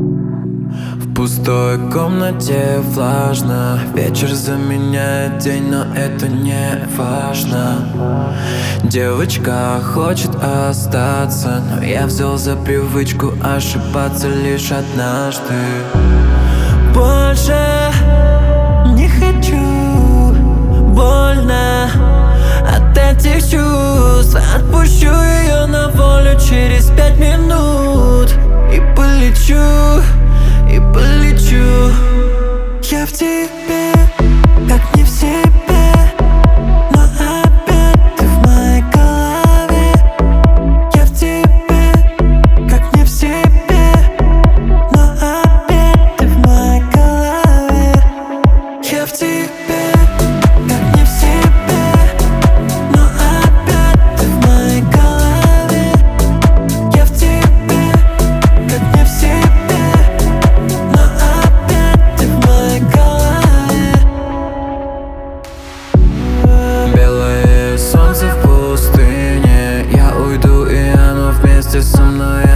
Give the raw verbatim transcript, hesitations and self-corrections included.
В пустой комнате влажно. Вечер заменяет день, но это не важно. Девочка хочет остаться, но я взял за привычку ошибаться лишь однажды. Больше не хочу, больно от этих чувств. Отпущу ее на волю через пять минут и полечу, и полечу. Я в тебе, как не в себе, но опять ты в моей голове. Я в тебе, как не в себе, но опять ты в моей голове. Я в тебе, как не в себе, но опять ты в моей голове. Я в тебе, как не в себе, но опять ты в моей голове. Белое солнце в пустыне. Я уйду, и оно вместе со мной